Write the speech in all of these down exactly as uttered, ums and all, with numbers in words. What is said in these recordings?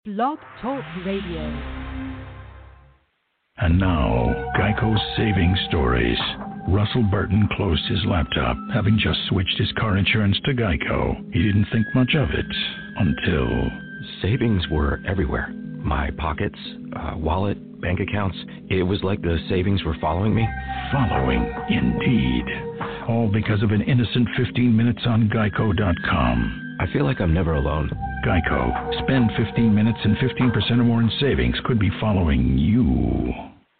Blog Talk Radio. And now, Geico's Saving Stories. Russell Burton closed his laptop, having just switched his car insurance to Geico. He didn't think much of it until... Savings were everywhere. My pockets, uh, wallet, bank accounts. It was like the savings were following me. Following, indeed. All because of an innocent fifteen minutes on Geico dot com. I feel like I'm never alone. Geico. Spend fifteen minutes and fifteen percent or more in savings could be following you.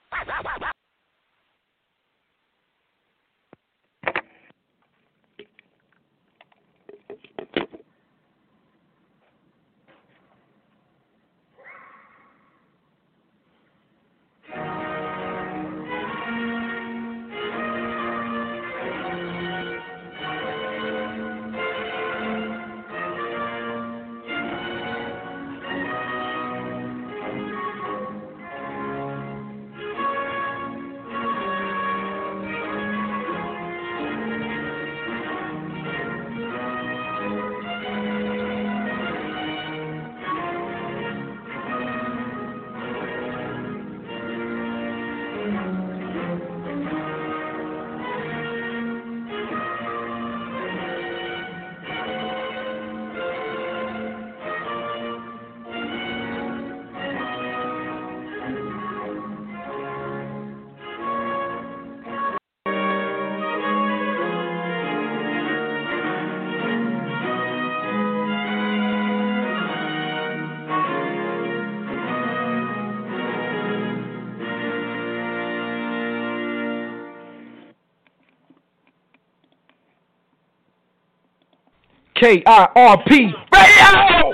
K I R P Radio!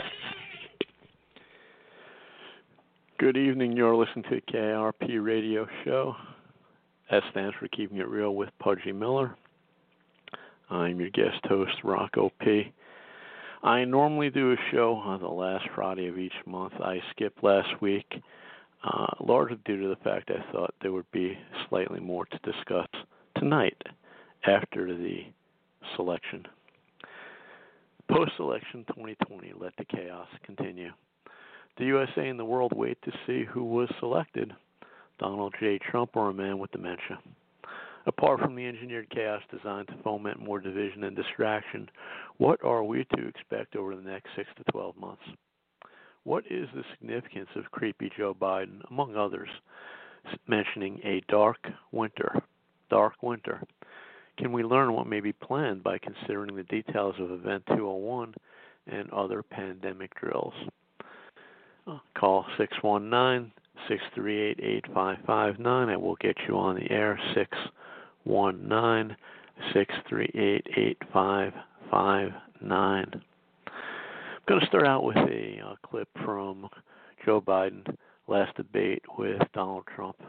Good evening. You're listening to the K I R P Radio Show. S stands for Keeping It Real with Pudgy Miller. I'm your guest host, Rocco P. I normally do a show on the last Friday of each month. I skipped last week, uh, largely due to the fact I thought there would be slightly more to discuss tonight after the selection. Post-election twenty twenty, let the chaos continue. The U S A and the world wait to see who was selected, Donald J. Trump or a man with dementia. Apart from the engineered chaos designed to foment more division and distraction, what are we to expect over the next six to twelve months? What is the significance of creepy Joe Biden, among others, mentioning a dark winter? Dark winter. Can we learn what may be planned by considering the details of Event two oh one and other pandemic drills? Uh, call six one nine, six three eight, eight five five nine. I will get you on the air, six one nine, six three eight, eight five five nine. I'm going to start out with a uh, clip from Joe Biden last debate with Donald Trump.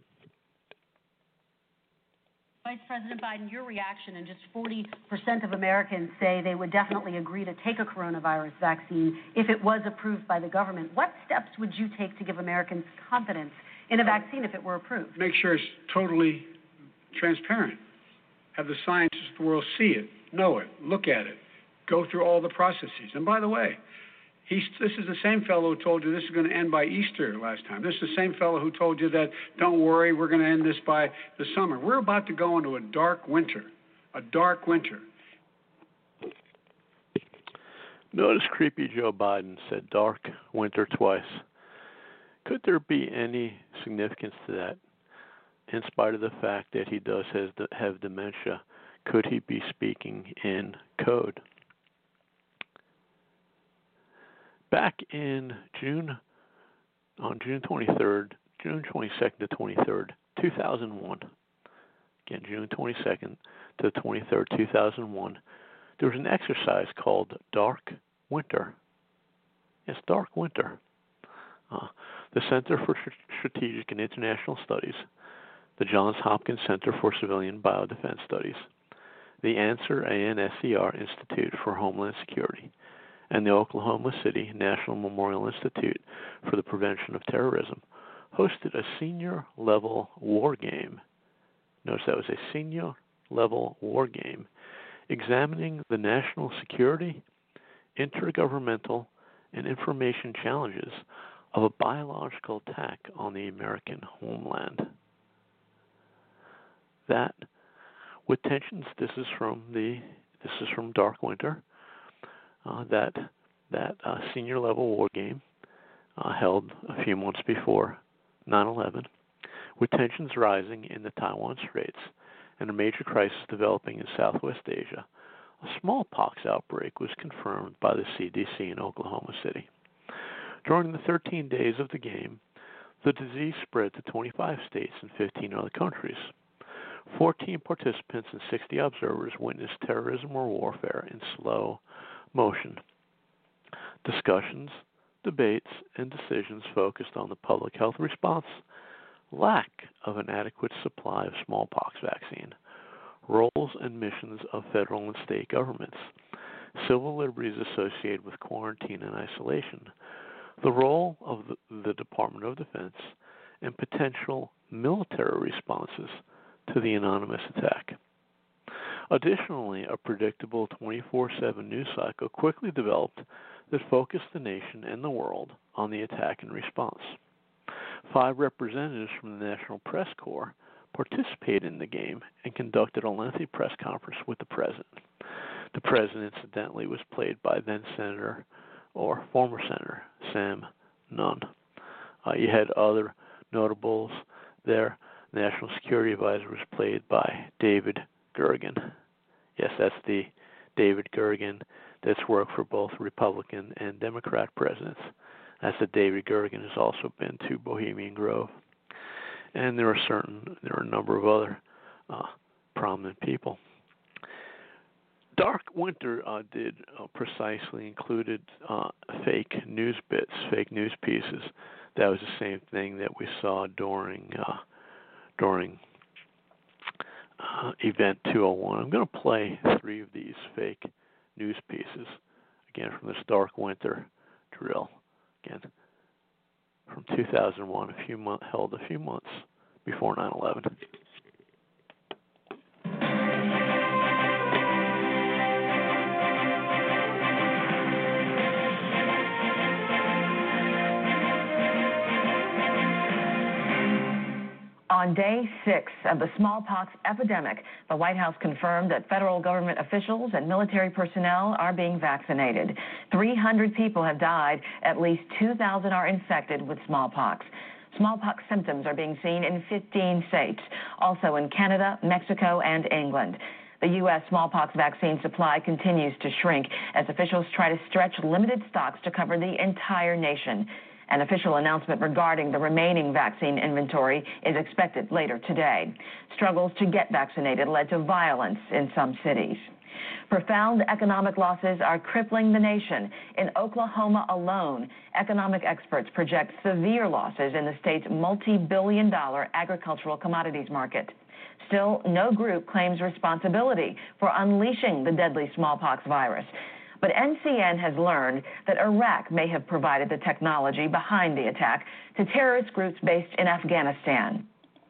Vice President Biden, your reaction, and just forty percent of Americans say they would definitely agree to take a coronavirus vaccine if it was approved by the government. What steps would you take to give Americans confidence in a vaccine if it were approved? Make sure it's totally transparent. Have the scientists of the world see it, know it, look at it, go through all the processes. And by the way, He's, this is the same fellow who told you this is going to end by Easter last time. This is the same fellow who told you that, don't worry, we're going to end this by the summer. We're about to go into a dark winter, a dark winter. Notice creepy Joe Biden said dark winter twice. Could there be any significance to that? In spite of the fact that he does has, have dementia, could he be speaking in code? Back in June, on June twenty-third, June twenty-second to twenty-third, two thousand one, again, June twenty-second to twenty-third, two thousand one, there was an exercise called Dark Winter. Yes, Dark Winter. Uh, the Center for Strategic and International Studies, the Johns Hopkins Center for Civilian Biodefense Studies, the ANSWER, A N S E R Institute for Homeland Security, and the Oklahoma City National Memorial Institute for the Prevention of Terrorism hosted a senior-level war game. Notice that was a senior-level war game examining the national security, intergovernmental, and information challenges of a biological attack on the American homeland. That, with tensions, this is from the this is from Dark Winter. Uh, that that uh, senior level war game uh, held a few months before nine eleven, with tensions rising in the Taiwan Straits and a major crisis developing in Southwest Asia. A smallpox outbreak was confirmed by the C D C in Oklahoma City. During the thirteen days of the game, the disease spread to twenty-five states and fifteen other countries. fourteen participants and sixty observers witnessed terrorism or warfare in slow motion. Discussions, debates, and decisions focused on the public health response, lack of an adequate supply of smallpox vaccine, roles and missions of federal and state governments, civil liberties associated with quarantine and isolation, the role of the, the Department of Defense, and potential military responses to the anonymous attack. Additionally, a predictable twenty-four seven news cycle quickly developed that focused the nation and the world on the attack and response. Five representatives from the National Press Corps participated in the game and conducted a lengthy press conference with the president. The president, incidentally, was played by then Senator or former Senator Sam Nunn. Uh, you had other notables there. National Security Advisor was played by David Gergen. Yes, that's the David Gergen that's worked for both Republican and Democrat presidents. That's the David Gergen has also been to Bohemian Grove. And there are certain, there are a number of other uh, prominent people. Dark Winter uh, did uh, precisely included uh, fake news bits, fake news pieces. That was the same thing that we saw during uh, during uh, Event two oh one. I'm going to play three of these fake news pieces, again from this Dark Winter drill, again from two thousand one, a few months held a few months before nine eleven. On day six of the smallpox epidemic, the White House confirmed that federal government officials and military personnel are being vaccinated. three hundred people have died. At least two thousand are infected with smallpox. Smallpox symptoms are being seen in fifteen states, also in Canada, Mexico, and England. The U S smallpox vaccine supply continues to shrink as officials try to stretch limited stocks to cover the entire nation. An official announcement regarding the remaining vaccine inventory is expected later today. Struggles to get vaccinated led to violence in some cities. Profound economic losses are crippling the nation. In Oklahoma alone, economic experts project severe losses in the state's multi-billion dollar agricultural commodities market. Still, no group claims responsibility for unleashing the deadly smallpox virus. But N C N has learned that Iraq may have provided the technology behind the attack to terrorist groups based in Afghanistan.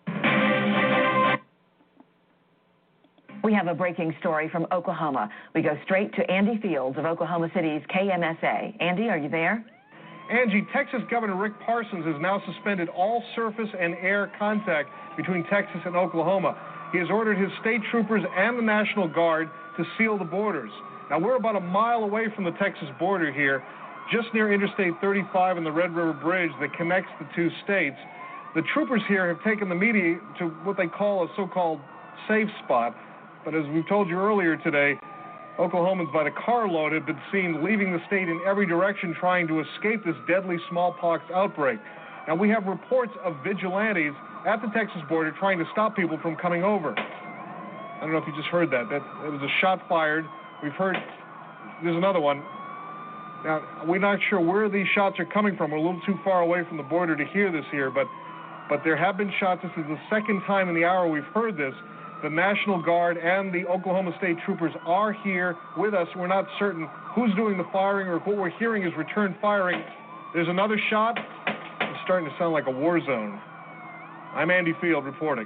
We have a breaking story from Oklahoma. We go straight to Andy Fields of Oklahoma City's K M S A. Andy, are you there? Angie, Texas Governor Rick Parsons has now suspended all surface and air contact between Texas and Oklahoma. He has ordered his state troopers and the National Guard to seal the borders. Now, we're about a mile away from the Texas border here, just near Interstate thirty-five and the Red River Bridge that connects the two states. The troopers here have taken the media to what they call a so-called safe spot. But as we've told you earlier today, Oklahomans by the carload have been seen leaving the state in every direction trying to escape this deadly smallpox outbreak. Now, we have reports of vigilantes at the Texas border trying to stop people from coming over. I don't know if you just heard that. That there was a shot fired. We've heard there's another one. Now, we're not sure where these shots are coming from. We're a little too far away from the border to hear this here, but but there have been shots. This is the second time in the hour we've heard this. The National Guard and the Oklahoma State Troopers are here with us. We're not certain who's doing the firing or if what we're hearing is return firing. There's another shot. It's starting to sound like a war zone. I'm Andy Field reporting.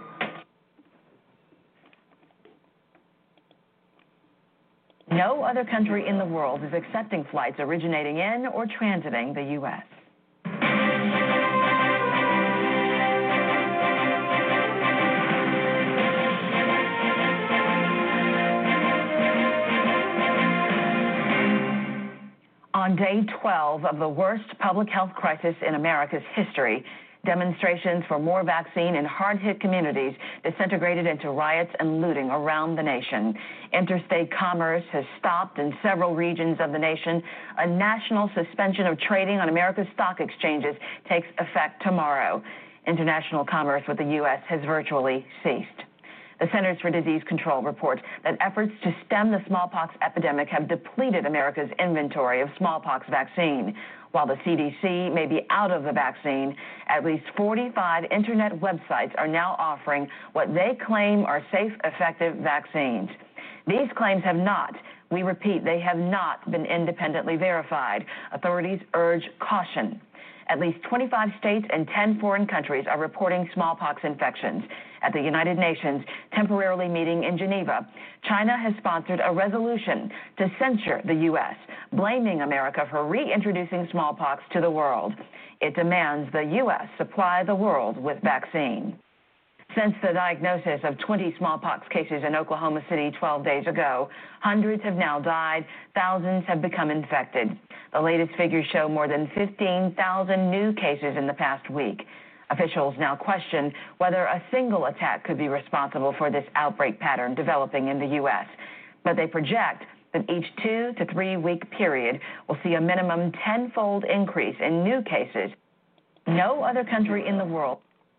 No other country in the world is accepting flights originating in or transiting the U S On day twelve of the worst public health crisis in America's history, demonstrations for more vaccine in hard-hit communities disintegrated into riots and looting around the nation. Interstate commerce has stopped in several regions of the nation. A national suspension of trading on America's stock exchanges takes effect tomorrow. International commerce with the U S has virtually ceased. The Centers for Disease Control reports that efforts to stem the smallpox epidemic have depleted America's inventory of smallpox vaccine. While the C D C may be out of the vaccine, at least forty-five internet websites are now offering what they claim are safe, effective vaccines. These claims have not, we repeat, they have not been independently verified. Authorities urge caution. At least twenty-five states and ten foreign countries are reporting smallpox infections. At the United Nations temporarily meeting in Geneva, China has sponsored a resolution to censure the U S, blaming America for reintroducing smallpox to the world. It demands the U S supply the world with vaccine. Since the diagnosis of twenty smallpox cases in Oklahoma City twelve days ago, hundreds have now died, thousands have become infected. The latest figures show more than fifteen thousand new cases in the past week. Officials now question whether a single attack could be responsible for this outbreak pattern developing in the U S, but they project that each two to three week period will see a minimum tenfold increase in new cases. No other country in the world.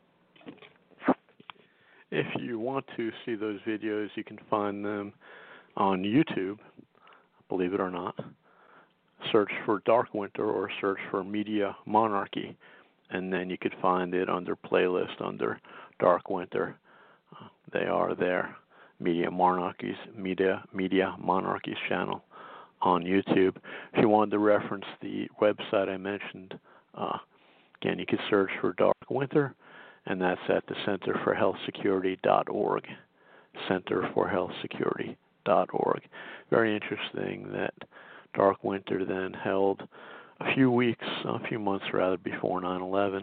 If you want to see those videos, you can find them on YouTube, believe it or not. Search for Dark Winter or search for Media Monarchy, and then you could find it under playlist under Dark Winter. Uh, they are there, Media Monarchies, Media Media Monarchies channel on YouTube. If you wanted to reference the website I mentioned, uh, again, you could search for Dark Winter, and that's at the center for health security dot org, center for health security dot org. Very interesting that Dark Winter then held a few weeks, a few months rather, before nine eleven,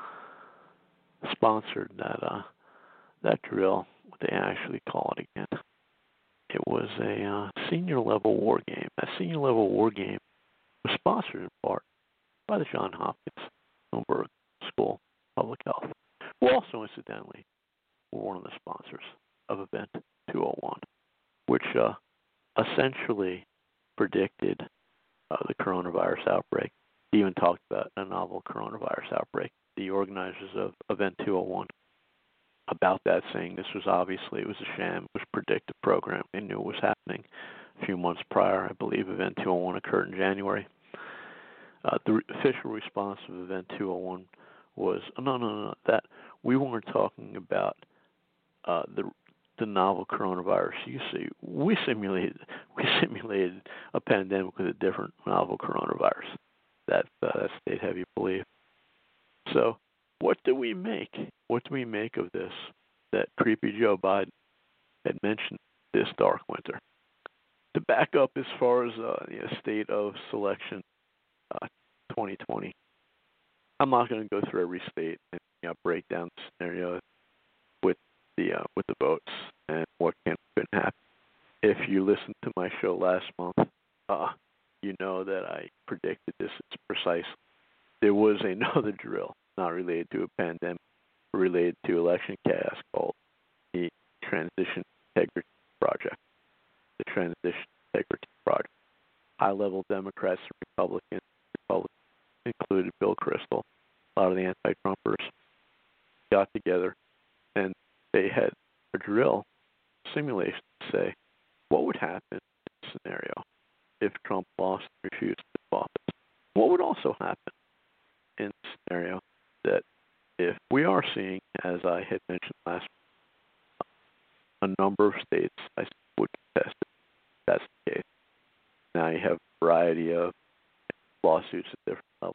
sponsored that uh, that drill, what they actually call it again. It was a uh, senior level war game. That senior level war game was sponsored in part by the Johns Hopkins Bloomberg School of Public Health, who also incidentally were one of the sponsors of Event two oh one, which uh, essentially predicted uh, the coronavirus outbreak. He even talked about a novel coronavirus outbreak. The organizers of Event two oh one about that, saying this was obviously, it was a sham, it was a predictive program. They knew it was happening a few months prior. I believe Event two oh one occurred in January. Uh, the re- official response of Event two oh one was, oh, no, no, no, that we weren't talking about uh, the the novel coronavirus. You see, we simulated we simulated a pandemic with a different novel coronavirus. That uh, that stayed heavy belief. So, what do we make? What do we make of this? That creepy Joe Biden had mentioned this Dark Winter. To back up as far as uh, the state of selection, uh, twenty twenty. I'm not going to go through every state and you know, break down the scenario with the uh, with the votes and what can and couldn't happen. If you listened to my show last month, uh, you know that I predicted this is precisely. There was another drill not related to a pandemic, related to election chaos called the Transition Integrity Project. The Transition Integrity Project. High-level Democrats and Republicans, Republicans included Bill Kristol, a lot of the anti-Trumpers, got together and they had a drill simulation to say what would happen in this scenario if Trump lost and refused to take office. What would also happen in the scenario that if we are seeing, as I had mentioned last week, a number of states I would contest it. That's the case. Now you have a variety of lawsuits at different levels.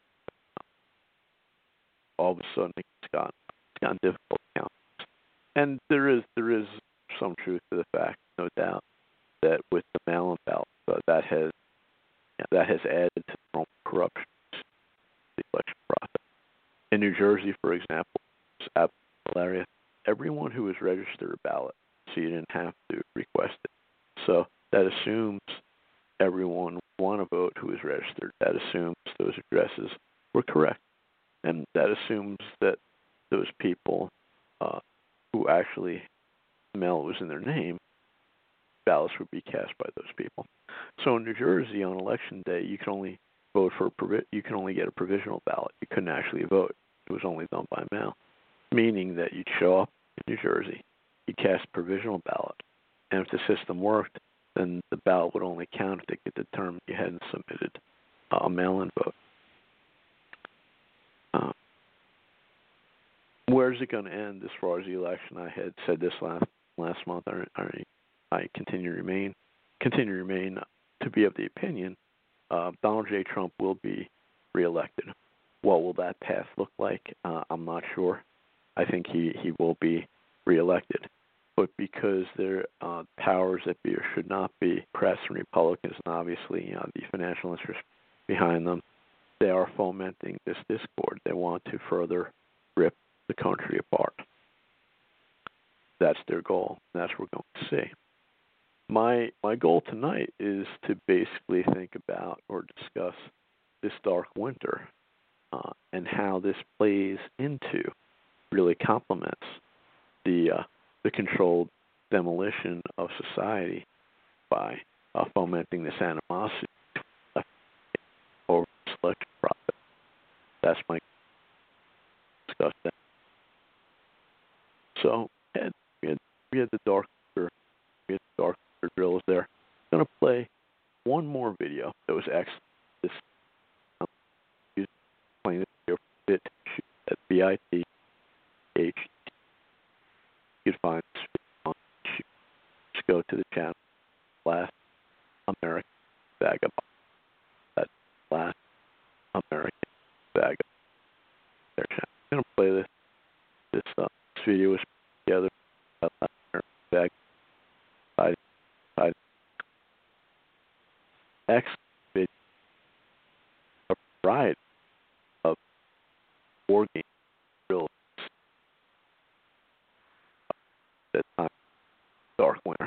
All of a sudden it's gotten, it's gotten difficult to count. And there is there is some truth to the fact, no doubt, that with the mail-in ballot uh, that has yeah, that has added to the normal corruption of the election process. In New Jersey, for example, it's absolutely hilarious. Everyone who has registered a ballot, so you didn't have to request it. So that assumes everyone would want to vote who is registered. That assumes those addresses were correct. And that assumes that those people uh, who actually mail was in their name, ballots would be cast by those people. So in New Jersey, on election day, you can only vote for a provi- you can only get a provisional ballot. You couldn't actually vote. It was only done by mail, meaning that you'd show up in New Jersey, you'd cast a provisional ballot, and if the system worked, then the ballot would only count if it could determine you hadn't submitted a mail-in vote. Uh, where's it going to end as far as the election? I had said this last last month. I, I, I continue to remain continue to remain to be of the opinion uh, Donald J. Trump will be reelected. What will that path look like? Uh, I'm not sure. I think he, he will be reelected. But because there uh, powers that be or should not be, press and Republicans, and obviously you know, the financial interests behind them, they are fomenting this discord. They want to further rip the country apart. That's their goal. That's what we're going to see. My my goal tonight is to basically think about or discuss this dark winter uh, and how this plays into, really complements the uh, the controlled demolition of society by uh, fomenting this animosity over the selection process. That's my discuss that. So we had, we had, we had the dark winter, we had the dark winter drills there. I'm going to play one more video that was excellent. This um, playing this video for bit at B I T H. You can find this video on YouTube. Just go to the channel, Last American Vagabond. That's Last American Vagabond. Their channel. I'm going to play this. This, uh, this video was put together by Last American Vagabond. By, by excellent video. A variety of war games. That time, dark winter.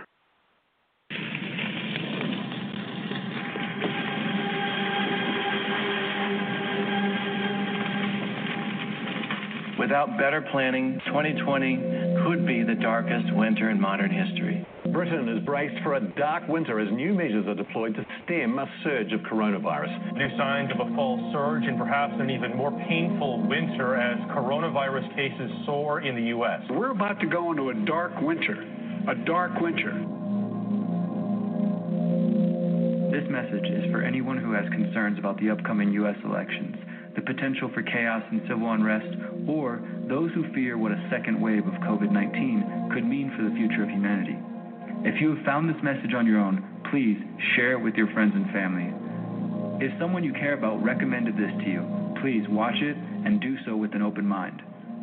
Without better planning, twenty twenty could be the darkest winter in modern history. Britain is braced for a dark winter as new measures are deployed to stem a surge of coronavirus. New signs of a fall surge and perhaps an even more painful winter as coronavirus cases soar in the U S. We're about to go into a dark winter, a dark winter. This message is for anyone who has concerns about the upcoming U S elections, the potential for chaos and civil unrest, or those who fear what a second wave of COVID nineteen could mean for the future of humanity. If you have found this message on your own, please share it with your friends and family. If someone you care about recommended this to you, please watch it and do so with an open mind.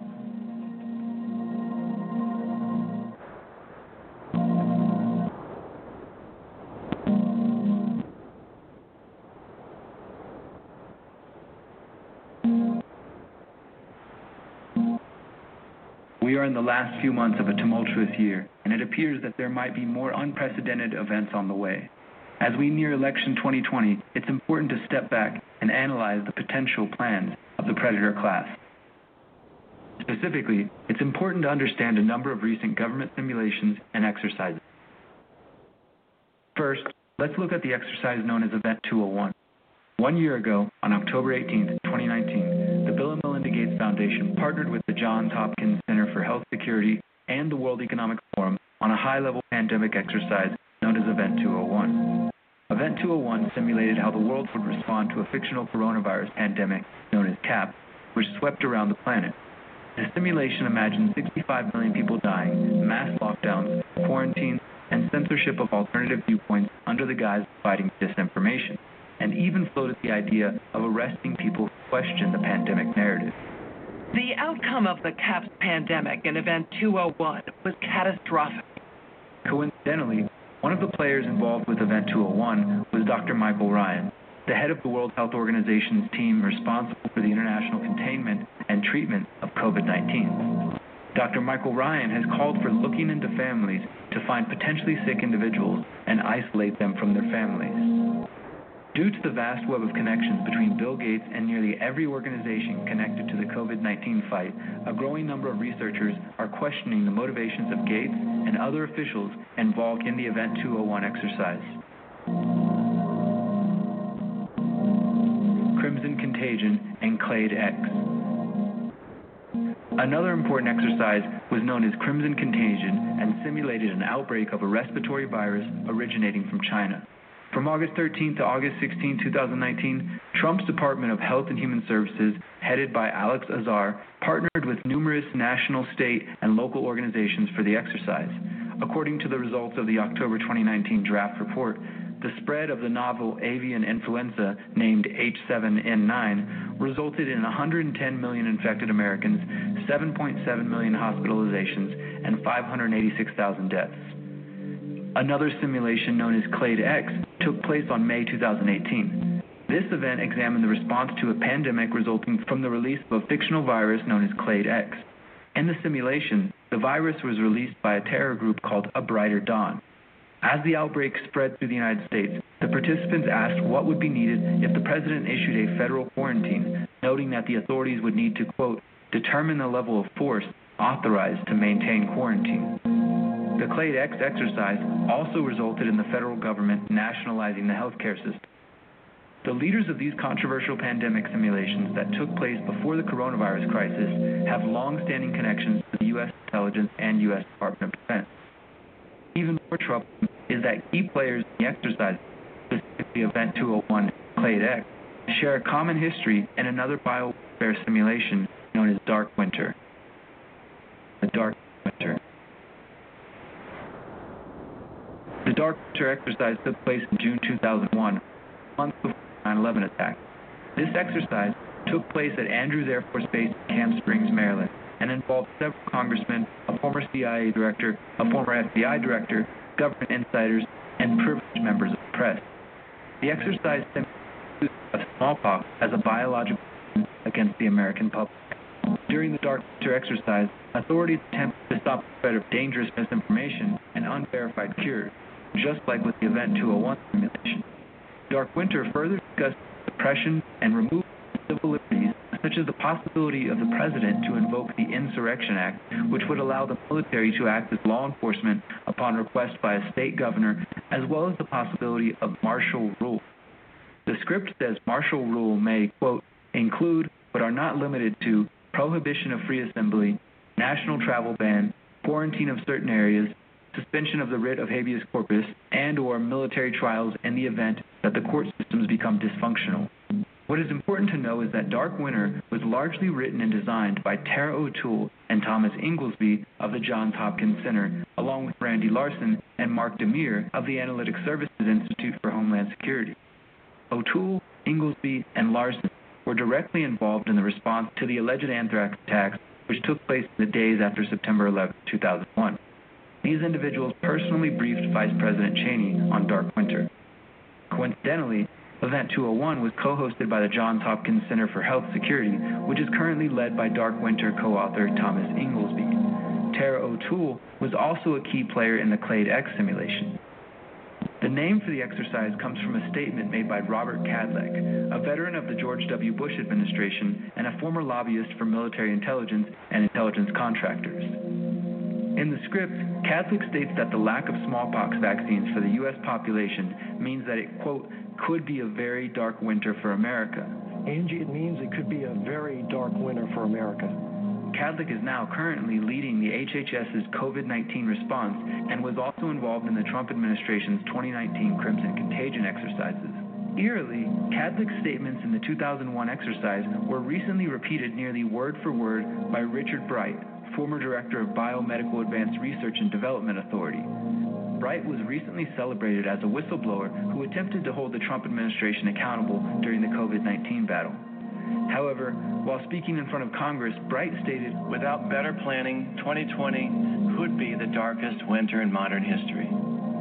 We are in the last few months of a tumultuous year, and it appears that there might be more unprecedented events on the way. As we near election twenty twenty, it's important to step back and analyze the potential plans of the predator class. Specifically, it's important to understand a number of recent government simulations and exercises. First, let's look at the exercise known as Event two oh one. One year ago, on October eighteenth, twenty nineteen, the Bill and Melinda Gates Foundation partnered with the Johns Hopkins Center for Health Security and the World Economic Forum on a high-level pandemic exercise known as Event two oh one. Event two oh one simulated how the world would respond to a fictional coronavirus pandemic known as CAP, which swept around the planet. The simulation imagined sixty-five million people dying, mass lockdowns, quarantines, and censorship of alternative viewpoints under the guise of fighting disinformation, and even floated the idea of arresting people who question the pandemic narrative. The outcome of the CAPS pandemic in Event two oh one was catastrophic. Coincidentally, One of the players involved with Event two oh one was Doctor Michael Ryan, the head of the World Health Organization's team responsible for the international containment and treatment of COVID nineteen. Doctor Michael Ryan has called for looking into families to find potentially sick individuals and isolate them from their families. Due to the vast web of connections between Bill Gates and nearly every organization connected to the COVID nineteen fight, a growing number of researchers are questioning the motivations of Gates and other officials involved in the Event two oh one exercise. Crimson Contagion and Clade X. Another important exercise was known as Crimson Contagion and simulated an outbreak of a respiratory virus originating from China. From August thirteenth to August sixteenth, two thousand nineteen, Trump's Department of Health and Human Services, headed by Alex Azar, partnered with numerous national, state, and local organizations for the exercise. According to the results of the October twenty nineteen draft report, the spread of the novel avian influenza named H seven N nine resulted in one hundred ten million infected Americans, seven point seven million hospitalizations, and five hundred eighty-six thousand deaths. Another simulation known as Clade X took place on May two thousand eighteen. This event examined the response to a pandemic resulting from the release of a fictional virus known as Clade X. In the simulation, the virus was released by a terror group called A Brighter Dawn. As the outbreak spread through the United States, the participants asked what would be needed if the president issued a federal quarantine, noting that the authorities would need to, quote, determine the level of force authorized to maintain quarantine. The Clade X exercise also resulted in the federal government nationalizing the healthcare system. The leaders of these controversial pandemic simulations that took place before the coronavirus crisis have long-standing connections to the U S intelligence and U S Department of Defense. Even more troubling is that key players in the exercise, specifically Event two oh one Clade X, share a common history in another biowarfare simulation known as Dark Winter. The Dark Winter. The Dark Winter exercise took place in June two thousand one, a month before the nine eleven attack. This exercise took place at Andrews Air Force Base in Camp Springs, Maryland, and involved several congressmen, a former C I A director, a former F B I director, government insiders, and privileged members of the press. The exercise simulated the use of smallpox as a biological weapon against the American public. During the Dark Winter exercise, authorities attempted to stop the spread of dangerous misinformation and unverified cures, just like with the Event two oh one simulation. Dark Winter further discussed suppression and removal of civil liberties, such as the possibility of the president to invoke the Insurrection Act, which would allow the military to act as law enforcement upon request by a state governor, as well as the possibility of martial rule. The script says martial rule may, quote, include, but are not limited to, prohibition of free assembly, national travel ban, quarantine of certain areas, suspension of the writ of habeas corpus, and or military trials in the event that the court systems become dysfunctional. What is important to know is that Dark Winter was largely written and designed by Tara O'Toole and Thomas Inglesby of the Johns Hopkins Center, along with Randy Larson and Mark Demir of the Analytic Services Institute for Homeland Security. O'Toole, Inglesby, and Larson were directly involved in the response to the alleged anthrax attacks, which took place in the days after September eleventh, two thousand one. These individuals personally briefed Vice President Cheney on Dark Winter. Coincidentally, Event two oh one was co-hosted by the Johns Hopkins Center for Health Security, which is currently led by Dark Winter co-author Thomas Inglesby. Tara O'Toole was also a key player in the Clade X simulation. The name for the exercise comes from a statement made by Robert Kadlec, a veteran of the George W. Bush administration and a former lobbyist for military intelligence and intelligence contractors. In the script, Kadlec states that the lack of smallpox vaccines for the U S population means that it, quote, could be a very dark winter for America. Angie, it means it could be a very dark winter for America. Kadlec is now currently leading the H H S's COVID nineteen response and was also involved in the Trump administration's twenty nineteen Crimson Contagion exercises. Eerily, Kadlec's statements in the two thousand one exercise were recently repeated nearly word for word by Richard Bright, former director of Biomedical Advanced Research and Development Authority. Bright was recently celebrated as a whistleblower who attempted to hold the Trump administration accountable during the COVID nineteen battle. However, while speaking in front of Congress, Bright stated, without better planning, twenty twenty could be the darkest winter in modern history.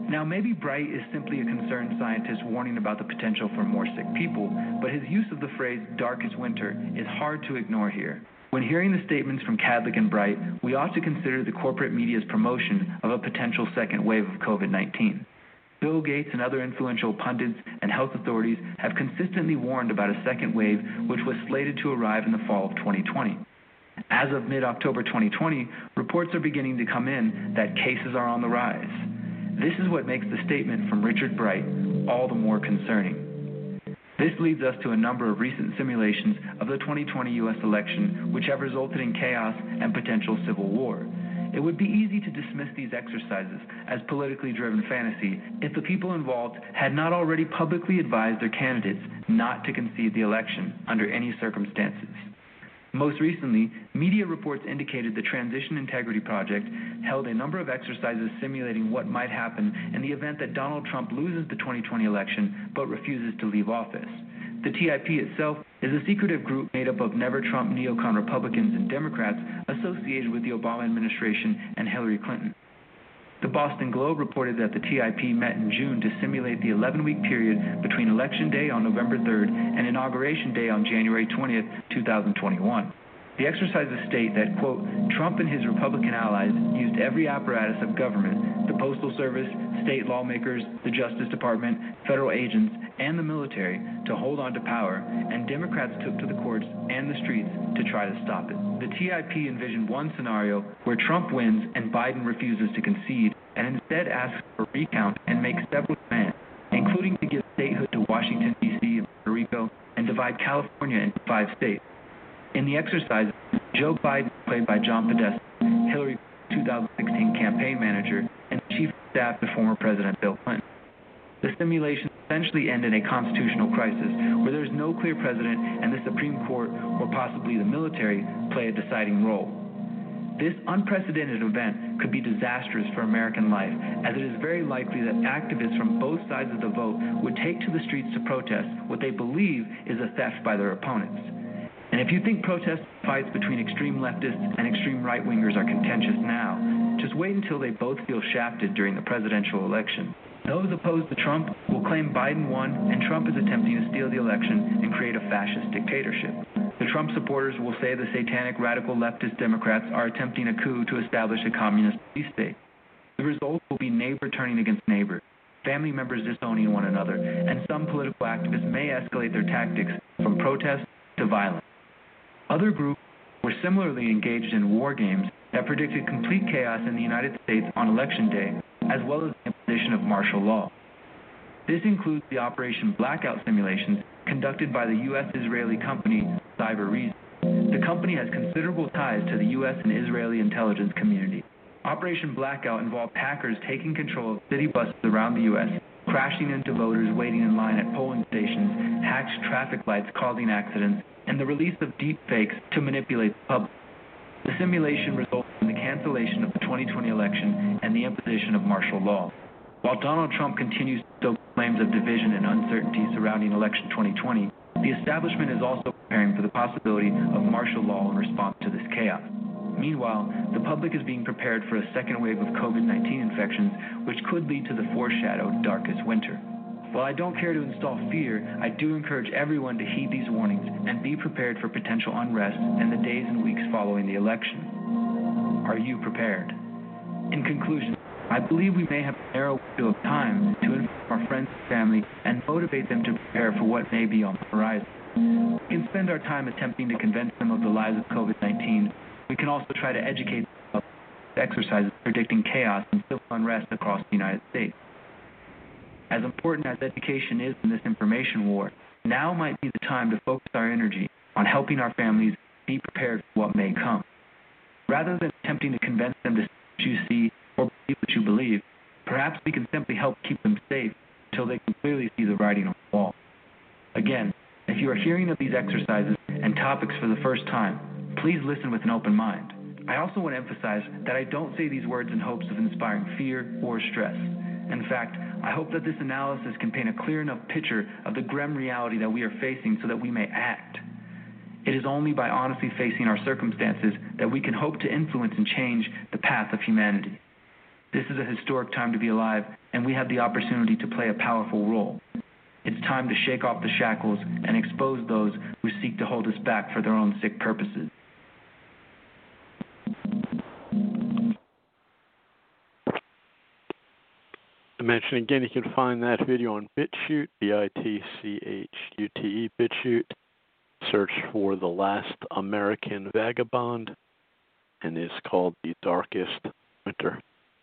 Now, maybe Bright is simply a concerned scientist warning about the potential for more sick people, but his use of the phrase darkest winter is hard to ignore here. When hearing the statements from Kadlec and Bright, we ought to consider the corporate media's promotion of a potential second wave of COVID nineteen. Bill Gates and other influential pundits and health authorities have consistently warned about a second wave which was slated to arrive in the fall of twenty twenty. As of mid-October twenty twenty, reports are beginning to come in that cases are on the rise. This is what makes the statement from Richard Bright all the more concerning. This leads us to a number of recent simulations of the twenty twenty U S election which have resulted in chaos and potential civil war. It would be easy to dismiss these exercises as politically driven fantasy if the people involved had not already publicly advised their candidates not to concede the election under any circumstances. Most recently, media reports indicated the Transition Integrity Project held a number of exercises simulating what might happen in the event that Donald Trump loses the twenty twenty election but refuses to leave office. The T I P itself is a secretive group made up of never-Trump neocon Republicans and Democrats associated with the Obama administration and Hillary Clinton. The Boston Globe reported that the T I P met in June to simulate the eleven-week period between Election Day on November third and Inauguration Day on January twentieth, two thousand twenty-one. The exercises state that, quote, Trump and his Republican allies used every apparatus of government, the Postal Service, state lawmakers, the Justice Department, federal agents, and the military to hold on to power, and Democrats took to the courts and the streets to try to stop it. The T I P envisioned one scenario where Trump wins and Biden refuses to concede, and instead asks for a recount and makes several demands, including to give statehood to Washington, D C and Puerto Rico, and divide California into five states. In the exercise, Joe Biden, played by John Podesta, Hillary's two thousand sixteen campaign manager, and chief of staff to former President Bill Clinton. The simulation essentially end in a constitutional crisis where there is no clear president and the Supreme Court or possibly the military play a deciding role. This unprecedented event could be disastrous for American life, as it is very likely that activists from both sides of the vote would take to the streets to protest what they believe is a theft by their opponents. And if you think protest fights between extreme leftists and extreme right-wingers are contentious now, just wait until they both feel shafted during the presidential election. Those opposed to Trump will claim Biden won and Trump is attempting to steal the election and create a fascist dictatorship. The Trump supporters will say the satanic radical leftist Democrats are attempting a coup to establish a communist police state. The result will be neighbor turning against neighbor, family members disowning one another, and some political activists may escalate their tactics from protest to violence. Other groups were similarly engaged in war games that predicted complete chaos in the United States on Election Day, as well as the imposition of martial law. This includes the Operation Blackout simulations conducted by the U S-Israeli company Cybereason. The company has considerable ties to the U S and Israeli intelligence community. Operation Blackout involved hackers taking control of city buses around the U S, crashing into voters waiting in line at polling stations, hacked traffic lights causing accidents, and the release of deep fakes to manipulate the public. The simulation resulted in the cancellation of the twenty twenty election and the imposition of martial law. While Donald Trump continues to stoke flames of division and uncertainty surrounding election twenty twenty, the establishment is also preparing for the possibility of martial law in response to this chaos. Meanwhile, the public is being prepared for a second wave of COVID nineteen infections, which could lead to the foreshadowed darkest winter. While I don't care to install fear, I do encourage everyone to heed these warnings and be prepared for potential unrest in the days and weeks following the election. Are you prepared? In conclusion, I believe we may have a narrow window of time to inform our friends and family and motivate them to prepare for what may be on the horizon. We can spend our time attempting to convince them of the lies of COVID nineteen. We can also try to educate them about exercises predicting chaos and civil unrest across the United States. As important as education is in this information war, now might be the time to focus our energy on helping our families be prepared for what may come. Rather than attempting to convince them to see what you see or believe what you believe, perhaps we can simply help keep them safe until they can clearly see the writing on the wall. Again, if you are hearing of these exercises and topics for the first time, please listen with an open mind. I also want to emphasize that I don't say these words in hopes of inspiring fear or stress. In fact, I hope that this analysis can paint a clear enough picture of the grim reality that we are facing so that we may act. It is only by honestly facing our circumstances that we can hope to influence and change the path of humanity. This is a historic time to be alive, and we have the opportunity to play a powerful role. It's time to shake off the shackles and expose those who seek to hold us back for their own sick purposes. I mention again, you can find that video on BitChute, B I T C H U T E, BitChute. Search for The Last American Vagabond, and it's called The Darkest Winter.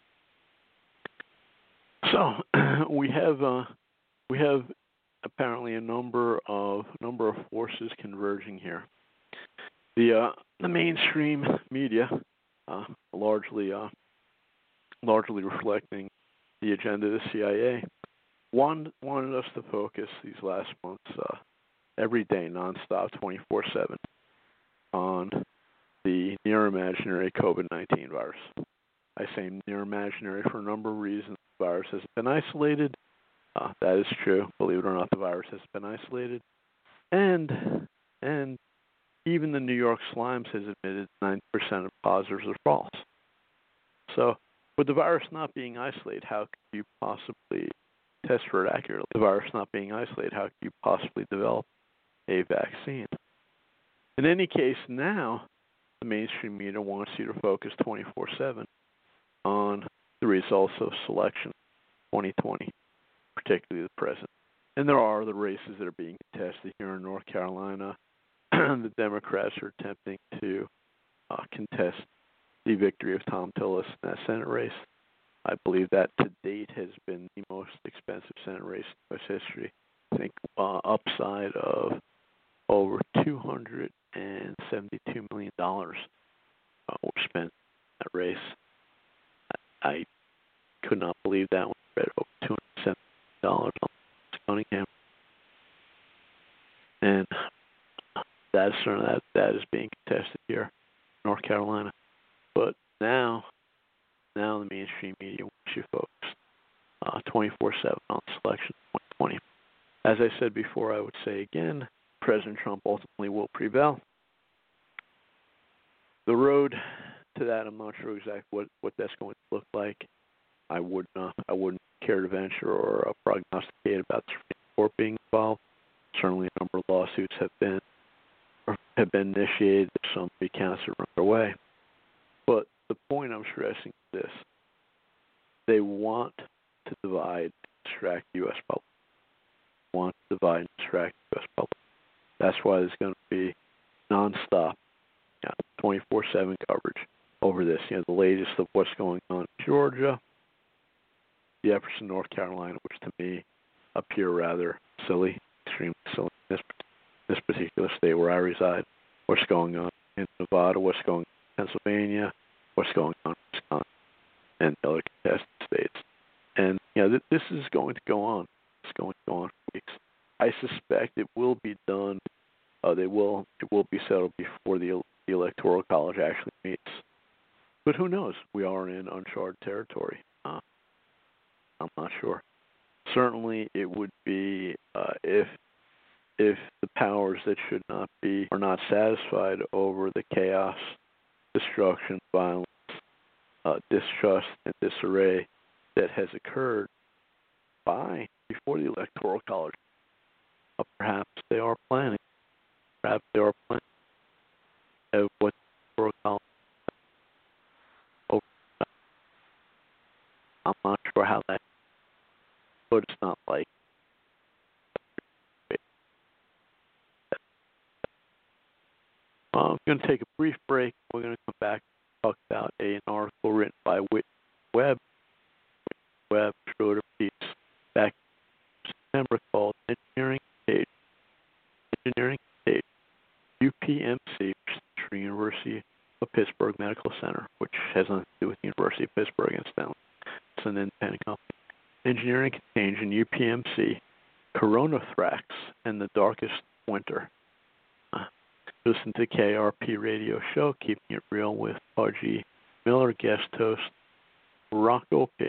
So we have uh, we have apparently a number of number of forces converging here. The uh, the mainstream media, uh, largely uh, largely reflecting the agenda of the C I A, wanted, wanted us to focus these last months uh, every day, nonstop, twenty-four seven, on the near-imaginary COVID nineteen virus. I say near-imaginary for a number of reasons. The virus has been isolated. Uh, that is true. Believe it or not, the virus has been isolated. And and even the New York Slimes has admitted ninety percent of positives are false. So with the virus not being isolated, how could you possibly test for it accurately? The virus not being isolated, how could you possibly develop a vaccine? In any case, now the mainstream media wants you to focus twenty-four seven on the results of selection twenty twenty, particularly the president. And there are other races that are being contested here in North Carolina. The Democrats are attempting to uh, contest the victory of Thom Tillis in that Senate race. I believe that to date has been the most expensive Senate race in U S history. I think uh, upside of over two hundred seventy-two million dollars uh, were spent in that race. I, I could not believe that when I read over two hundred seventy dollars on Cunningham. And that is, that, that is being contested here in North Carolina. But now, now the mainstream media wants you folks uh, twenty-four seven on selection twenty twenty. As I said before, I would say again, President Trump ultimately will prevail. The road to that, I'm not sure exactly what, what that's going to look like. I would not, I wouldn't care to venture or uh, prognosticate about the Supreme Court being involved. Certainly, a number of lawsuits have been or have been initiated. Some recounts are underway. But the point I'm stressing is this: they want to divide, and distract the U S public. They want to divide and distract the U S public. That's why there's going to be nonstop, yeah, twenty-four seven coverage over this. You know, the latest of what's going on in Georgia, the efforts in North Carolina, which to me appear rather silly, extremely silly in this, this particular state where I reside. What's going on in Nevada, what's going on in Pennsylvania, what's going on in Wisconsin, and other contested states. And, you know, th- this is going to go on. It's going to go on for weeks. I suspect it will be done. Uh, they will. It will be settled before the, the Electoral College actually meets. But who knows? We are in uncharted territory. Uh, I'm not sure. Certainly, it would be uh, if if the powers that should not be are not satisfied over the chaos, destruction, violence, uh, distrust, and disarray that has occurred by before the Electoral College. Uh, perhaps they are planning. Perhaps they are planning of what the Electoral College over. I'm not sure how that, but it's not like. Uh, I'm going to take a brief break. We're going to come back and talk about a, an article written by Whit Webb, Webb Schroeder piece back in September called Engineering Stage. Engineering Stage. U P M C, University of Pittsburgh Medical Center, which has nothing to do with the University of Pittsburgh, incidentally. It's an independent company. Engineering Exchange and U P M C, Coronathrax and the Darkest Winter. Uh, listen to K R P Radio Show, Keeping It Real with R G Miller, guest host Rocco P.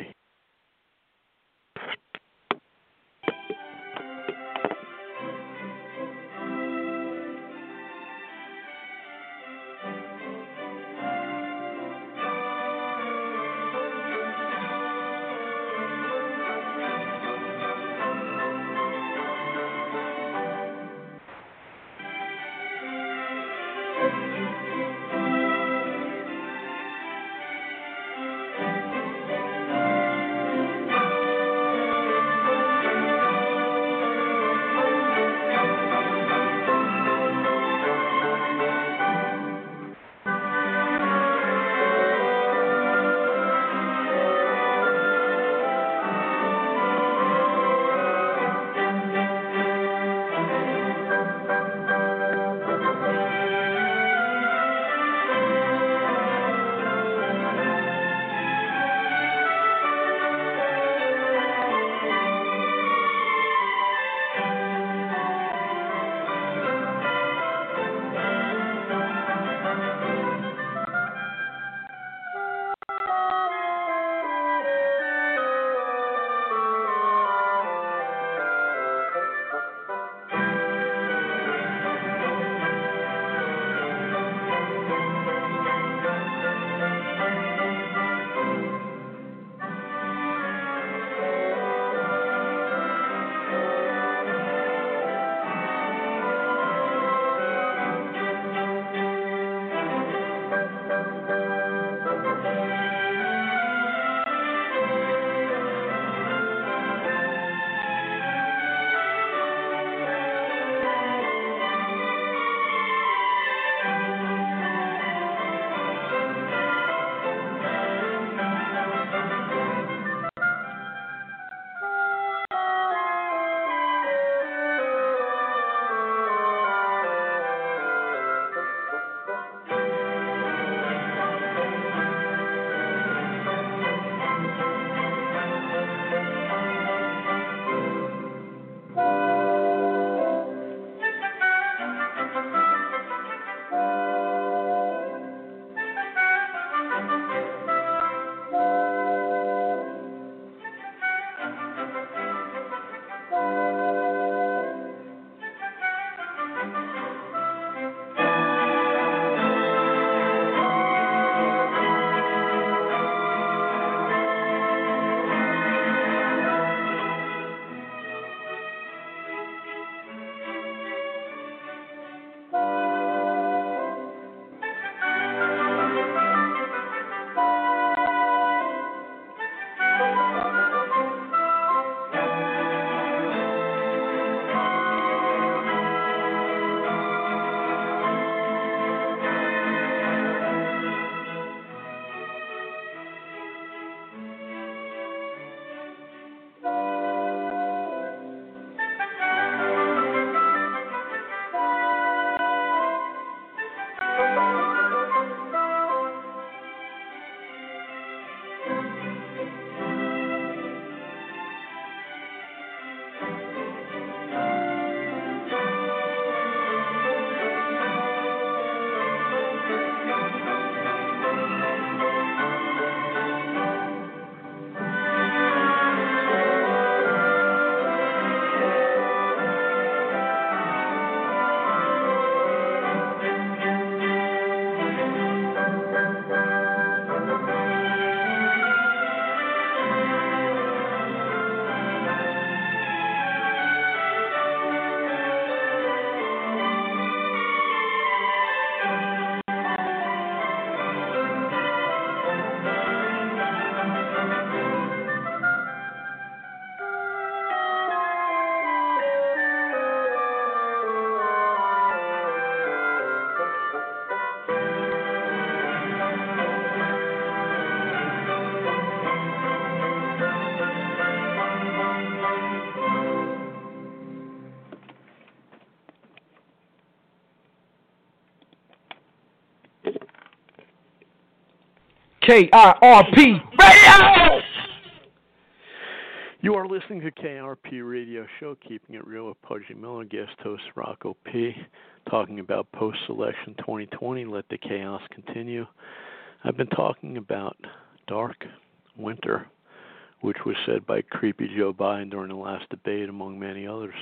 K I R P Radio! You are listening to K R P Radio Show, Keeping It Real with Pudgy Miller, guest host Rocco P, talking about post-election twenty twenty, let the chaos continue. I've been talking about dark winter, which was said by creepy Joe Biden during the last debate, among many others.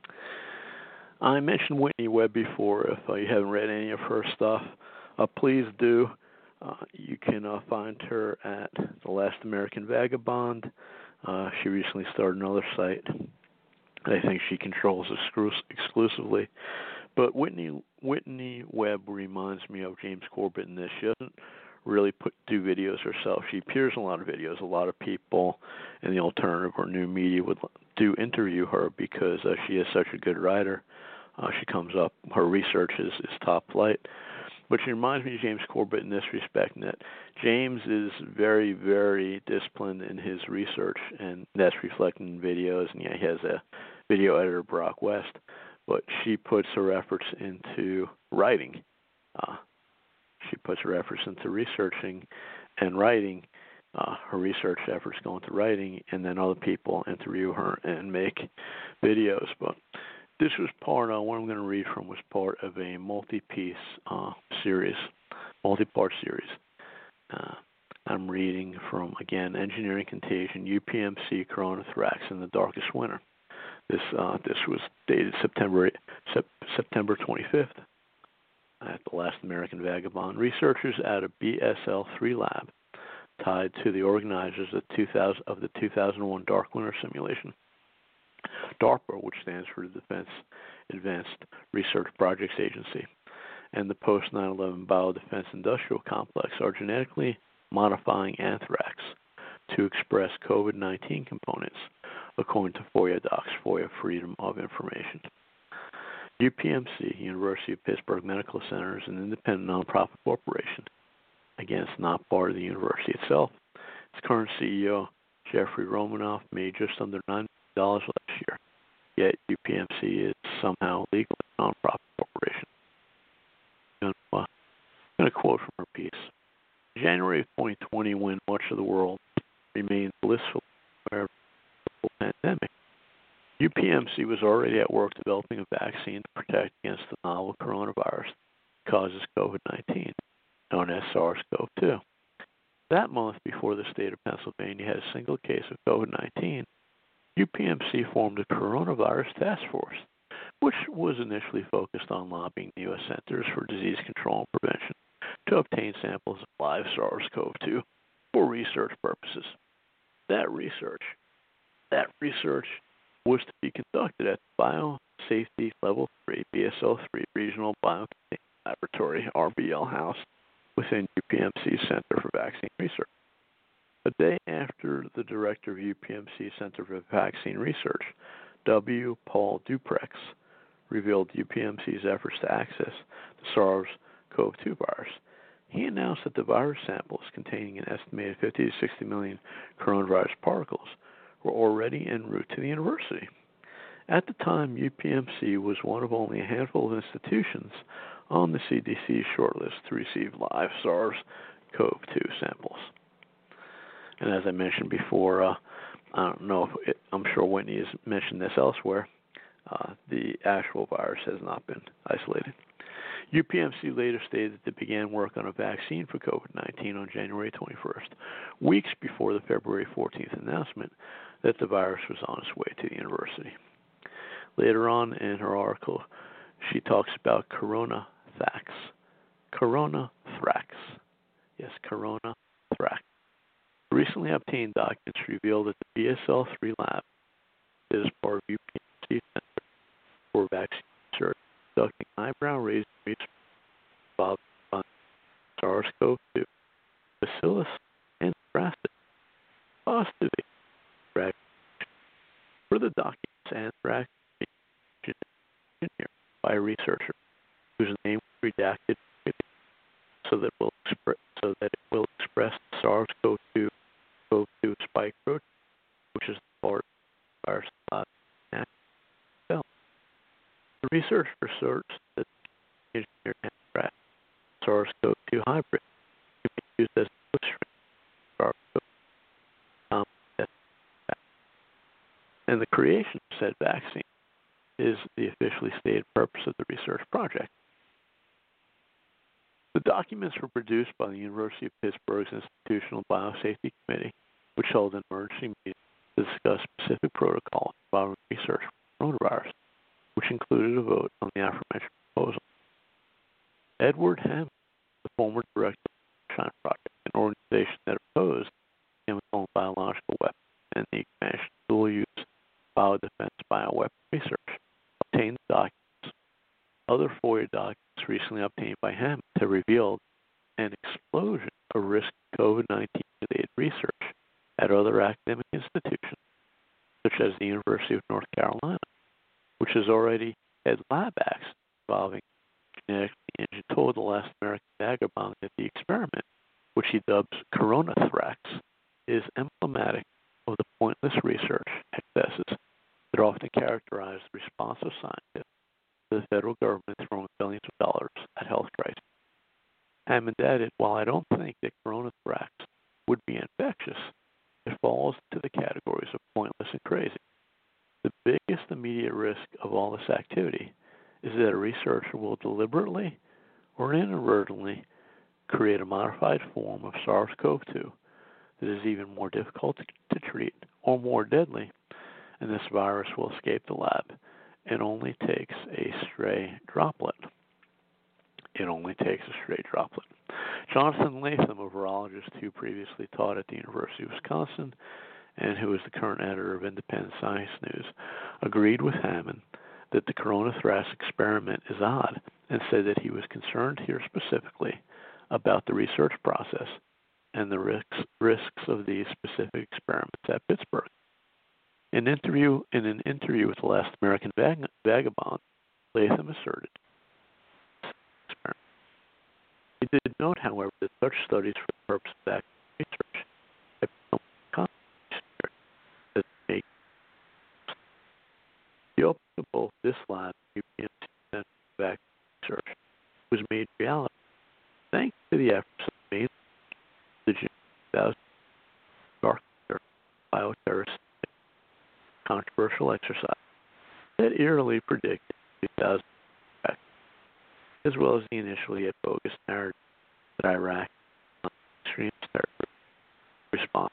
I mentioned Whitney Webb before. If uh, you haven't read any of her stuff, uh, please do. Uh, you can uh, find her at The Last American Vagabond. Uh, she recently started another site that I think she controls excru- exclusively. But Whitney Whitney Webb reminds me of James Corbett in this. She doesn't really put do videos herself. She appears in a lot of videos. A lot of people in the alternative or new media would do interview her because uh, she is such a good writer. Uh, she comes up, her research is, is top flight. But she reminds me of James Corbett in this respect, in that James is very, very disciplined in his research, and that's reflected in videos. And yeah, he has a video editor, Brock West, but she puts her efforts into writing. Uh, she puts her efforts into researching and writing. Uh, her research efforts go into writing, and then other people interview her and make videos. But this was part of, what I'm going to read from was part of a multi-piece uh, series, multi-part series. Uh, I'm reading from, again, Engineering Contagion, U P M C, Coronathrax in the Darkest Winter. This uh, this was dated September September twenty-fifth at The Last American Vagabond. Researchers at a B S L three lab tied to the organizers of, two thousand, of the two thousand one Dark Winter simulation. DARPA, which stands for the Defense Advanced Research Projects Agency, and the post nine eleven Biodefense Industrial Complex are genetically modifying anthrax to express COVID nineteen components, according to FOIA docs, FOIA Freedom of Information. U P M C, University of Pittsburgh Medical Center, is an independent nonprofit corporation. Again, it's not part of the university itself. Its current C E O, Jeffrey Romanoff, made just under nine million dollars last year. Yet U P M C is somehow legally a nonprofit corporation. I'm going to quote from her piece. In January of twenty twenty, when much of the world remained blissfully aware of the pandemic, U P M C was already at work developing a vaccine to protect against the novel coronavirus that causes COVID nineteen, known as SARS CoV two. That month, before the state of Pennsylvania had a single case of COVID nineteen, U P M C formed a coronavirus task force, which was initially focused on lobbying the U S Centers for Disease Control and Prevention to obtain samples of live SARS CoV two for research purposes. That research, that research was to be conducted at the Biosafety Level three, B S L three Regional Biocontainment Laboratory, R B L House, within U P M C's Center for Vaccine Research. A day after the director of U P M C Center for Vaccine Research, W. Paul Duprex, revealed U P M C's efforts to access the SARS CoV two virus, he announced that the virus samples containing an estimated fifty to sixty million coronavirus particles were already en route to the university. At the time, U P M C was one of only a handful of institutions on the C D C's shortlist to receive live SARS CoV two samples. And as I mentioned before, uh, I don't know if it, I'm sure Whitney has mentioned this elsewhere, uh, the actual virus has not been isolated. U P M C later stated that they began work on a vaccine for COVID nineteen on January twenty-first, weeks before the February fourteenth announcement that the virus was on its way to the university. Later on in her article, she talks about coronathrax. Coronathrax. Yes, coronathrax. Recently obtained documents reveal that the B S L three lab is part of U P M C Center for Vaccine Research, conducting eyebrow-raising research involving SARS CoV two, Bacillus anthracis, positivity, anthrax. For the documents, anthrax is engineered by a researcher whose name was redacted so that, will expre- so that it will express the SARS CoV two CoV two spike protein, which is the part of the virus that cell. The research asserts that the engineered anthrax SARS CoV two hybrid can be used as a string creation of said vaccine is the officially stated purpose of the research project. The documents were produced by the University of Pittsburgh's Institutional Biosafety Committee, which held an emergency meeting to discuss specific protocols involving research for coronavirus, which included a vote on the aforementioned proposal. Edward Hammond, the former director of the Sunshine Project, an organization that opposed chemical and biological weapons and the expansion of dual-use biodefense bioweapon research, obtained the documents. Other FOIA documents recently obtained by Hammond have revealed an explosion of risk COVID nineteen related research at other academic institutions, such as the University of North Carolina, which has already had lab acts involving genetically engineered. Told the last American vagabond that the experiment, which he dubs coronathrax, is emblematic of the pointless research excesses that often characterize the response of scientists to the federal government throwing billions of dollars at health crises. Hammond added, while I don't think that coronathrax would be infectious, it falls into the categories of pointless and crazy. The biggest immediate risk of all this activity is that a researcher will deliberately or inadvertently create a modified form of SARS CoV two that is even more difficult to treat or more deadly, and this virus will escape the lab. It only takes a stray droplet. It only takes a stray droplet. Jonathan Latham, a virologist who previously taught at the University of Wisconsin and who is the current editor of Independent Science News, agreed with Hammond that the coronathrax experiment is odd and said that he was concerned here specifically about the research process and the risks, risks of these specific experiments at Pittsburgh. In, interview, in an interview with the Last American Vag- Vagabond, Latham asserted, he did note, however, that such studies for the purpose of vaccine research have become common that make the opening of both this lab and U P M C Center for Vaccine Research was made reality thanks to the efforts of the main the June two thousand dark bioterrorist controversial exercise that eerily predicted two thousand, as well as the initially yet bogus narrative that Iraq extreme terror response.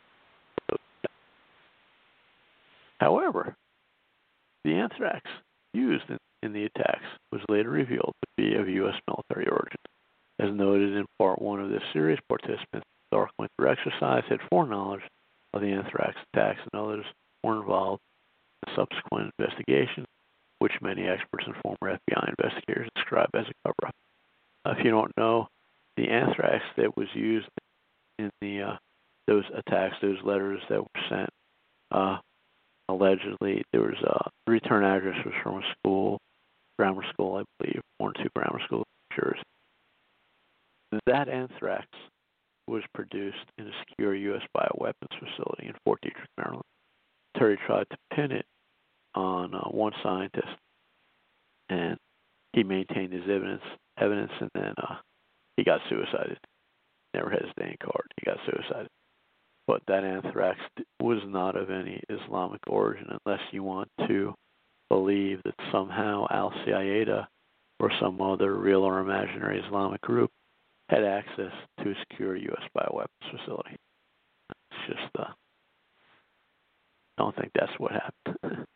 However, the anthrax used in, in the attacks was later revealed to be of U S military origin. As noted in part one of this series, participants in the Dark Winter exercise had foreknowledge of the anthrax attacks, and others were involved in the subsequent investigation, which many experts and former F B I investigators describe as a cover-up. Uh, if you don't know, the anthrax that was used in the uh, those attacks, those letters that were sent, uh, allegedly, there was a the return address was from a school, grammar school, I believe, one or two grammar schools in Jersey. That anthrax was produced in a secure U S bioweapons facility in Fort Detrick, Maryland. Terry tried to pin it on uh, one scientist, and he maintained his evidence, evidence, and then uh, he got suicided. Never had his day in court. He got suicided. But that anthrax was not of any Islamic origin, unless you want to believe that somehow Al-Qaeda or some other real or imaginary Islamic group had access to a secure U S bioweapons facility. It's just, uh, I don't think that's what happened.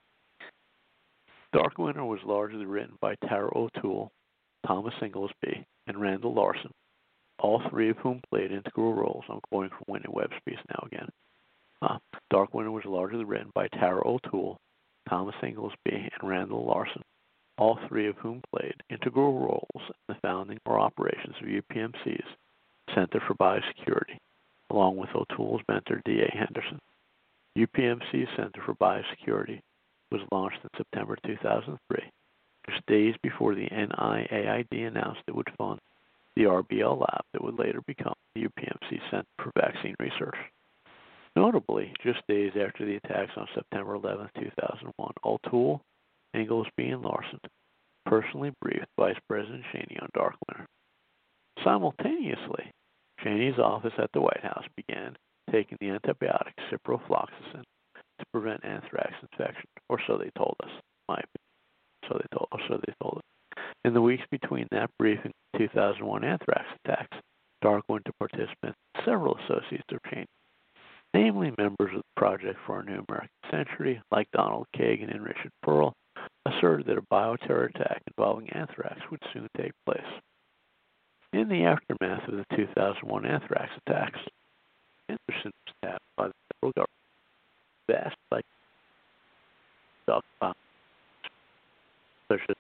Dark Winter was largely written by Tara O'Toole, Thomas Inglesby, and Randall Larson, all three of whom played integral roles. I'm quoting from Winnie Webb's piece now again. Uh, Dark Winter was largely written by Tara O'Toole, Thomas Inglesby, and Randall Larson, all three of whom played integral roles in the founding or operations of U P M C's Center for Biosecurity, along with O'Toole's mentor, D A Henderson. U P M C's Center for Biosecurity was launched in September two thousand three, just days before the N I A I D announced it would fund the R B L lab that would later become the U P M C Center for Vaccine Research. Notably, just days after the attacks on September eleventh, two thousand one, O'Toole, Inglesby, and Larson personally briefed Vice President Cheney on Dark Winter. Simultaneously, Cheney's office at the White House began taking the antibiotic ciprofloxacin to prevent anthrax infection, or so they told us. My so they told, or so they told us. In the weeks between that briefing and two thousand one anthrax attacks, Dark Winter participants and several associates of change, namely members of the Project for a New American Century, like Donald Kagan and Richard Pearl, asserted that a bioterror attack involving anthrax would soon take place. In the aftermath of the two thousand one anthrax attacks, Anderson was tapped by the federal government vast like stockpile, such as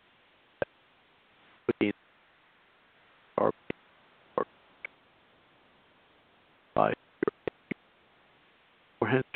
or by or Henderson.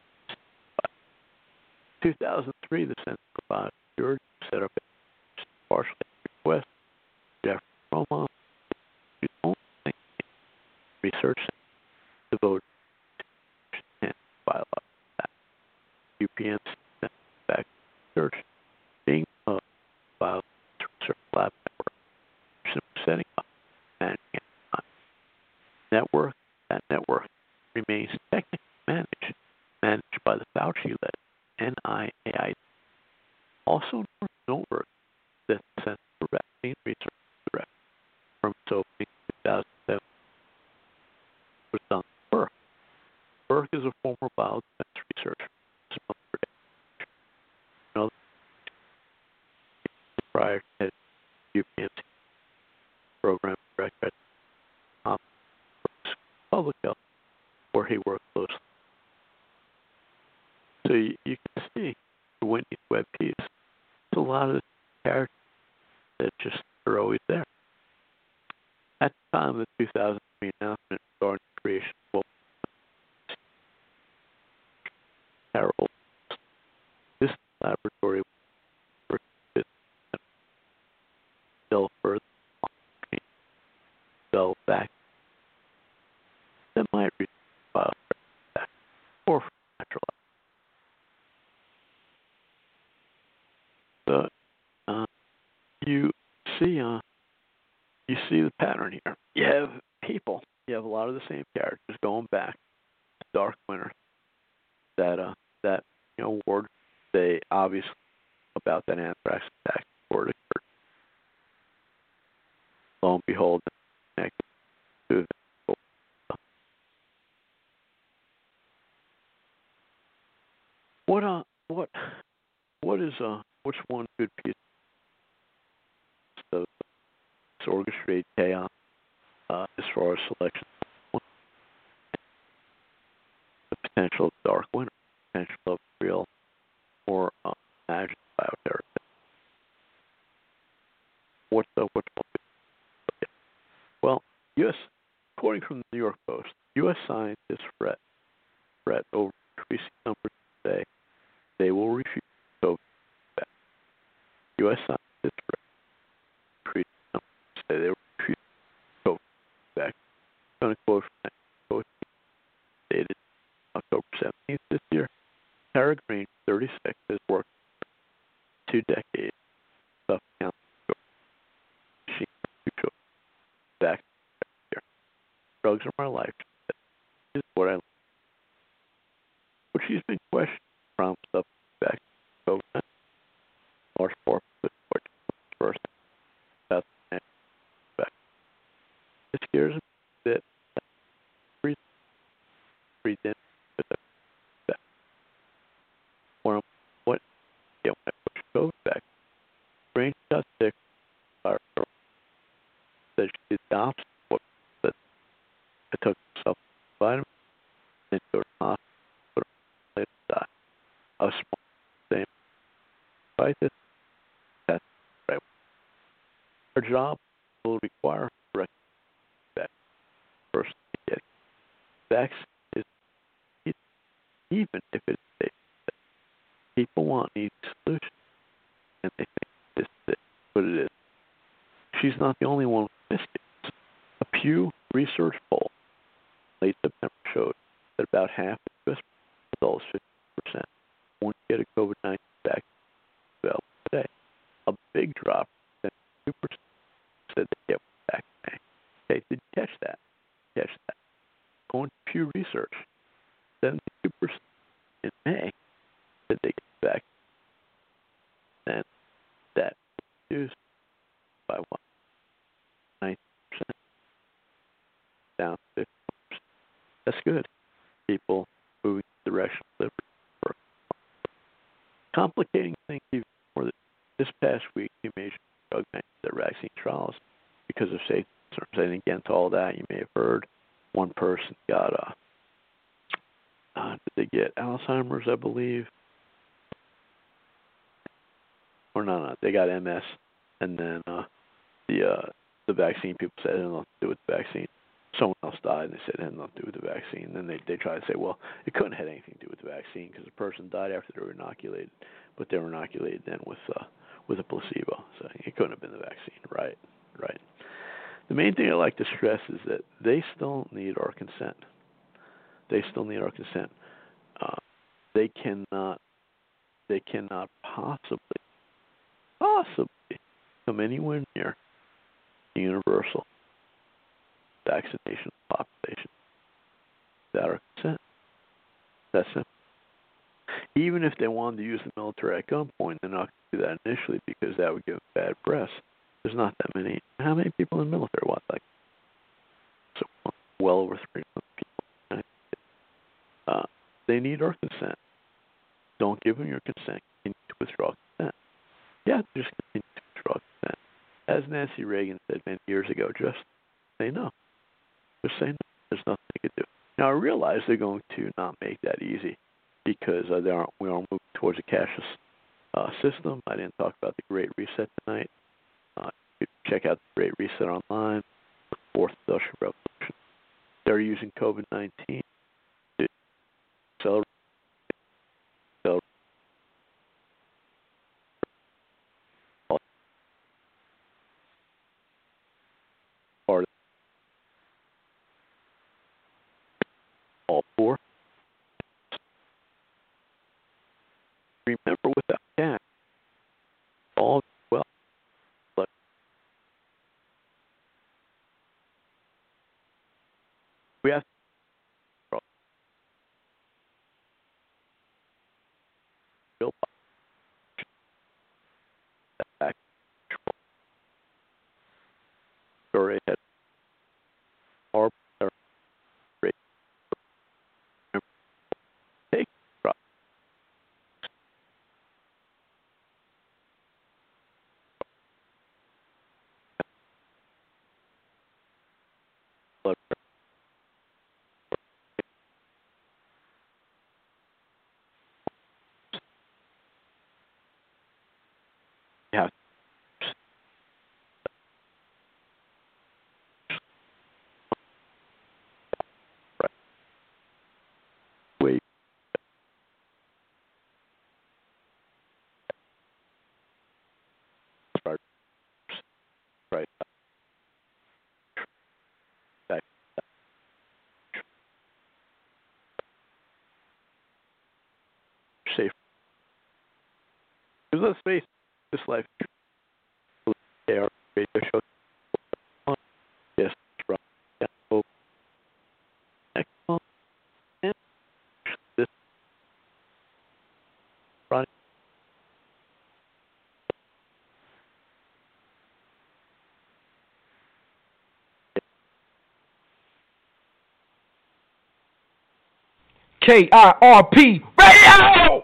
two thousand three, the Center for Biosecurity set up a partially request Jeffrey Roma, the only research devoted to biological U P M C back research being a biological research lab network, setting up managing it. Network. That network remains technically managed managed by the Fauci-led N I A I D. Also noteworthy that the Center for Vaccine Research Director from its opening in two thousand seven was done by Burke. Burke is a former biodefense researcher. Another prior to U P M C program director at Public Health, where he worked closely. So you, you can see the Wendy's web piece. There's a lot of characters that just are always there. At the time of the two thousand three announcement regarding the creation of Harold, this laboratory worked still further develop back that might reach bio or natural. So uh, you see, uh, you see the pattern here. You have people. You have a lot of the same characters going back to Dark Winter. That uh, that you know, word they obviously about that anthrax attack word occurred. Lo and behold, connected to events. What uh, what, what is uh, which one good piece of this orchestrated chaos uh, as far as selection? The potential of Dark Winter, potential of real or uh, imagined bioterror. What's the which one? Well, U S according from the New York Post, U S scientists fret fret over increasing numbers today. They will refuse COVID back. U S scientists increasing numbers say they will refuse COVID back. I'm going to quote from that post dated October seventeenth this year. Tara Green, thirty-six, has worked for two decades. Suffolk County. She chose back here. Drugs are my life. This is what I like. But she's been questioned from stuff back to COVID. Large part of the first that's back. It scares me that breathe breathe in with that. Or what yeah, when I push COVID back. Brain got sick by her that she did the opposite of what that I took myself vitamin and go to the hospital later die. A small same fight this that's right. Our job will require that first to get vaccine is even if it's safe. People want an easy solution and they think this is it, but it is. She's not the only one with this. A Pew Research poll late September showed that about half of U S adults, fifty percent, won't get a COVID nineteen vaccine available today. A big drop, seventy-two percent said they get vaccinated. Okay, did you catch that? Catch that. Going to Pew Research, seventy-two percent in May that they get back, and that reduced by what? ninety percent down to fifty percent. That's good. People moving in the direction of liberty. Complicating things even more. This past week, two major drug manufacturers vaccine trials because of safety concerns. And again, to all that, you may have heard one person got a. Uh, did they get Alzheimer's, I believe? Or no, no, they got M S, and then uh, the uh, the vaccine people said it had nothing to do with the vaccine. Someone else died, and they said it had nothing to do with the vaccine. Then they they tried to say, well, it couldn't have anything to do with the vaccine because the person died after they were inoculated, but they were inoculated then with uh, with a placebo, so it couldn't have been the vaccine. Right, right. The main thing I like to stress is that they still need our consent. They still need our consent. Uh, they cannot, they cannot possibly, possibly come anywhere near universal vaccination of the population without our consent. That's simple. Even if they wanted to use the military at gunpoint, they're not going to do that initially because that would give bad press. There's not that many. How many people in the military? What, like, so well over three million people. Uh, they need our consent. Don't give them your consent. You need to withdraw consent. Yeah, just continue to withdraw consent. As Nancy Reagan said many years ago, just say no. Just say no. There's nothing you can do. Now, I realize they're going to not make that easy because uh, they aren't, we are moving towards a cashless uh, system. I didn't talk about the Great Reset tonight. Uh, you can check out the Great Reset online, the Fourth Industrial Revolution. They're using COVID nineteen to accelerate, accelerate part of all four. Remember, without cash, all well. But we have to build back or ahead or take blood pressure. Yeah. Right. Wait. Right. Right. Back. Safe. Because let's face this life. They are radio show. Yes, right. Yeah. Oh. Next one. And this. Right. K I R P Radio!